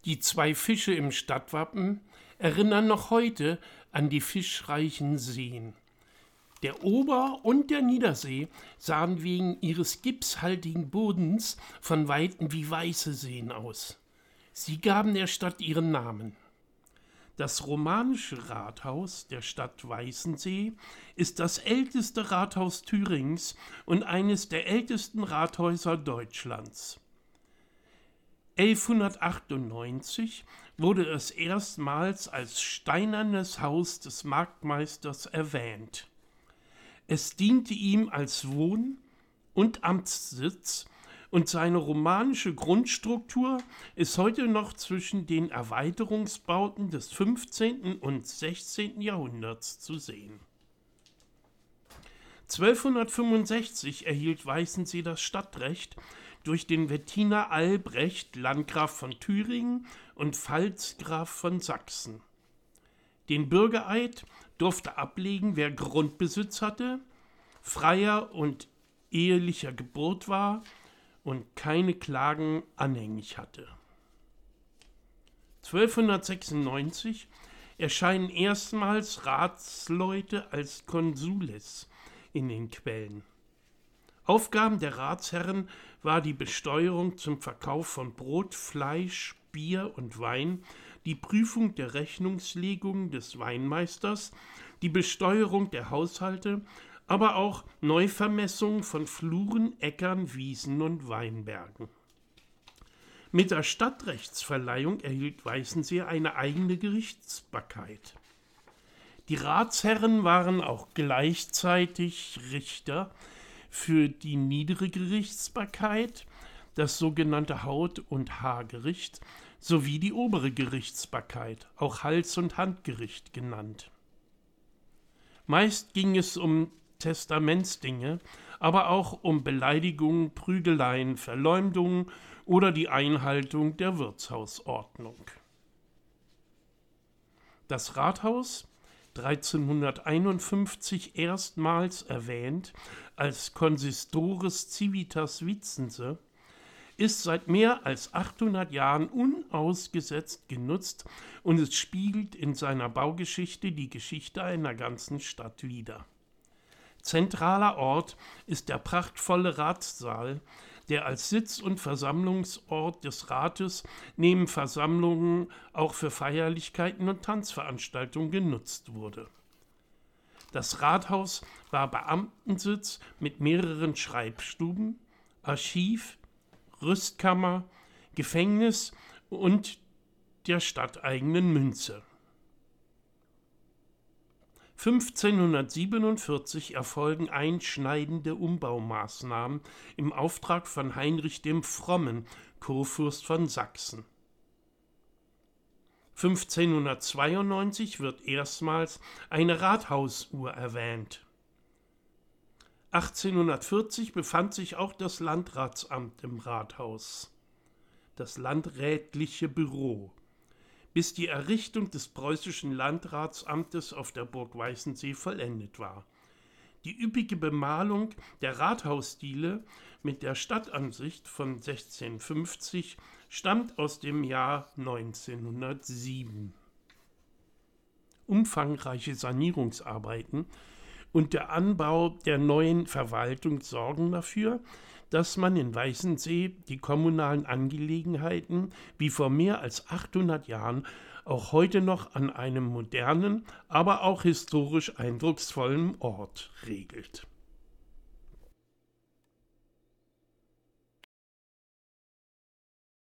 Die zwei Fische im Stadtwappen erinnern noch heute an die fischreichen Seen. Der Ober- und der Niedersee sahen wegen ihres gipshaltigen Bodens von Weitem wie weiße Seen aus. Sie gaben der Stadt ihren Namen. Das romanische Rathaus der Stadt Weißensee ist das älteste Rathaus Thürings und eines der ältesten Rathäuser Deutschlands. 1198 wurde es erstmals als steinernes Haus des Marktmeisters erwähnt. Es diente ihm als Wohn- und Amtssitz und seine romanische Grundstruktur ist heute noch zwischen den Erweiterungsbauten des 15. und 16. Jahrhunderts zu sehen. 1265 erhielt Weißensee das Stadtrecht durch den Wettiner Albrecht, Landgraf von Thüringen und Pfalzgraf von Sachsen. Den Bürgereid durfte ablegen, wer Grundbesitz hatte, freier und ehelicher Geburt war und keine Klagen anhängig hatte. 1296 erscheinen erstmals Ratsleute als Consules in den Quellen. Aufgaben der Ratsherren war die Besteuerung zum Verkauf von Brot, Fleisch, Bier und Wein, die Prüfung der Rechnungslegungen des Weinmeisters, die Besteuerung der Haushalte, aber auch Neuvermessung von Fluren, Äckern, Wiesen und Weinbergen. Mit der Stadtrechtsverleihung erhielt Weißensee eine eigene Gerichtsbarkeit. Die Ratsherren waren auch gleichzeitig Richter für die niedere Gerichtsbarkeit, das sogenannte Haut- und Haargericht, sowie die obere Gerichtsbarkeit, auch Hals- und Handgericht genannt. Meist ging es um Testamentsdinge, aber auch um Beleidigungen, Prügeleien, Verleumdungen oder die Einhaltung der Wirtshausordnung. Das Rathaus, 1351 erstmals erwähnt als Consistores Civitas Vicense, ist seit mehr als 800 Jahren unausgesetzt genutzt und es spiegelt in seiner Baugeschichte die Geschichte einer ganzen Stadt wider. Zentraler Ort ist der prachtvolle Ratssaal, der als Sitz- und Versammlungsort des Rates neben Versammlungen auch für Feierlichkeiten und Tanzveranstaltungen genutzt wurde. Das Rathaus war Beamtensitz mit mehreren Schreibstuben, Archiv, Rüstkammer, Gefängnis und der stadteigenen Münze. 1547 erfolgen einschneidende Umbaumaßnahmen im Auftrag von Heinrich dem Frommen, Kurfürst von Sachsen. 1592 wird erstmals eine Rathausuhr erwähnt. 1840 befand sich auch das Landratsamt im Rathaus, das landrätliche Büro, bis die Errichtung des preußischen Landratsamtes auf der Burg Weißensee vollendet war. Die üppige Bemalung der Rathausdiele mit der Stadtansicht von 1650 stammt aus dem Jahr 1907. Umfangreiche Sanierungsarbeiten und der Anbau der neuen Verwaltung sorgen dafür, dass man in Weißensee die kommunalen Angelegenheiten wie vor mehr als 800 Jahren auch heute noch an einem modernen, aber auch historisch eindrucksvollen Ort regelt.